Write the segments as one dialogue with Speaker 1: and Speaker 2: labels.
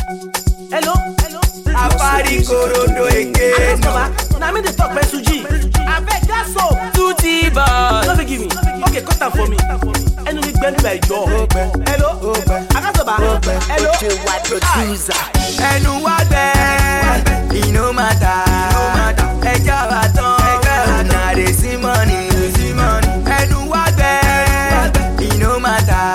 Speaker 1: Hello.
Speaker 2: Afari Korondo again.
Speaker 1: Now me dey talk Suji. I beg that's so.
Speaker 2: Tutti boy.
Speaker 1: No forgive me. Okay, cut am for me. Enu mi gbẹnu by door. Hello. Akasoba. Hello.
Speaker 3: White producer.
Speaker 2: Ẹnu wa gbẹ, e no matter. Ẹja wa tán, na dey see money. Ẹnu wa gbẹ, e no matter.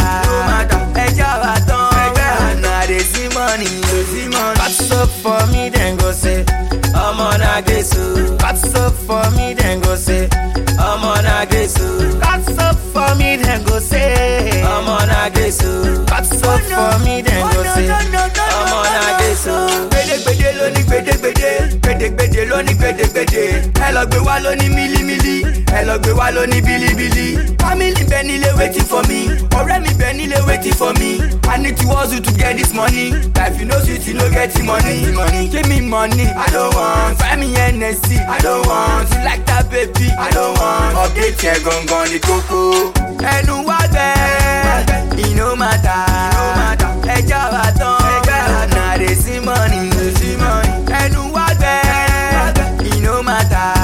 Speaker 2: Ẹja wa tán, na dey see money. Pass up for me, then go say, ọmọ na Jesu. Pass up for me, then go say, ọmọ na Jesu. Pass up for me, then go say, ọmọ na Jesu. Pass up for me, then go say, ọmọ na Jesu. Gbèdégbèdé ló ní gbèdégbèdé, gbèdégbèdé ló ní gbèdégbèdé. Ẹ lọ gbé wá ló ní mílímílí, ẹ lọ gbé wá ló ní bílíbílí. Family bẹ nílé waiting for me, ọ̀rẹ́ mi bẹ nílé waiting for me. I need to hustle to get this money. Life you no sweet, you no get the money. Give me money, I don't want. Find me NSC, I don't want. You like that baby, I don't want. Update yẹn gangan ni kókó. Ẹnu wá gbẹ, e no matter. Ẹja wa tán, na dey see money. Ẹnu wá gbẹ, e no matter.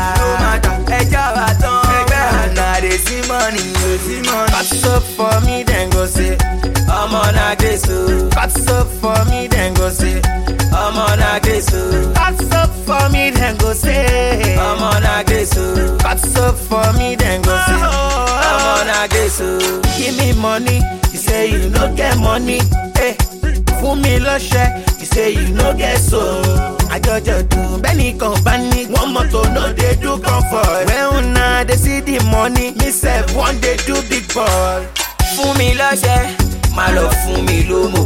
Speaker 2: Ẹja wa tán, na dey see money. Pass up for me, then go say, ọmọ na Jesu. Pass up for me, then go say, ọmọ na Jesu. Pass up for me, then go say, ọmọ na Jesu. Pass up for me, then go say, ọmọ na Jesu. Give me money, you say you no get money. Hey, fún mi lọ́ṣẹ́, you say you no get soul. Àjọjọ dùn bẹ́ẹ̀ni kan bá ní one motor no dey do comfort. When una dey see the money, me sef wan dey do big boy. Fún mi lọ́ṣẹ́, má lọ fún mi lómò.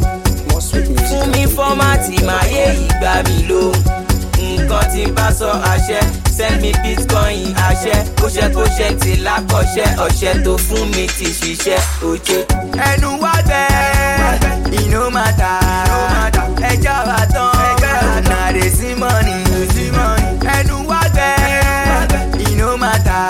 Speaker 2: Fún mi fọ́mátì máa yé ìgbà mi lóhùn. Nǹkan tí n bá sọ àṣẹ, send me bitcoin àṣẹ. Kóṣẹ́kóṣẹ́ ti lákọ̀ṣẹ́, ọ̀ṣẹ́ tó fún mi ti ṣiṣẹ́ òjé. Ẹnu wá gbẹ, e no matter. Ẹja wa tán, na dey see money. Ẹnu wá gbẹ, e no matter.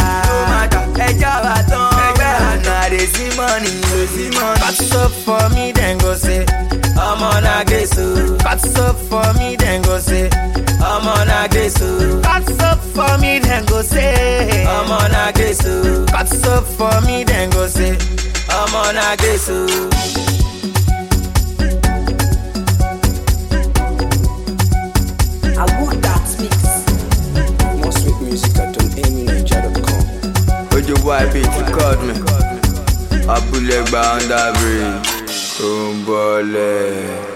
Speaker 2: Ẹja wa tán, na dey see money. Pass up for me, then go say, ọmọ na Jesu. Pass up for me, then go say, ọmọ na Jesu. Pass up for me, then go say, ọmọ na Jesu. Pass up for me, then go say, ọmọ na Jesu.
Speaker 3: I want that mix.
Speaker 4: More sweet music at AmyNiger.com.
Speaker 2: Ojo boy beat record me. Abúlé gba under bridge. Ó ń bọ̀lẹ̀.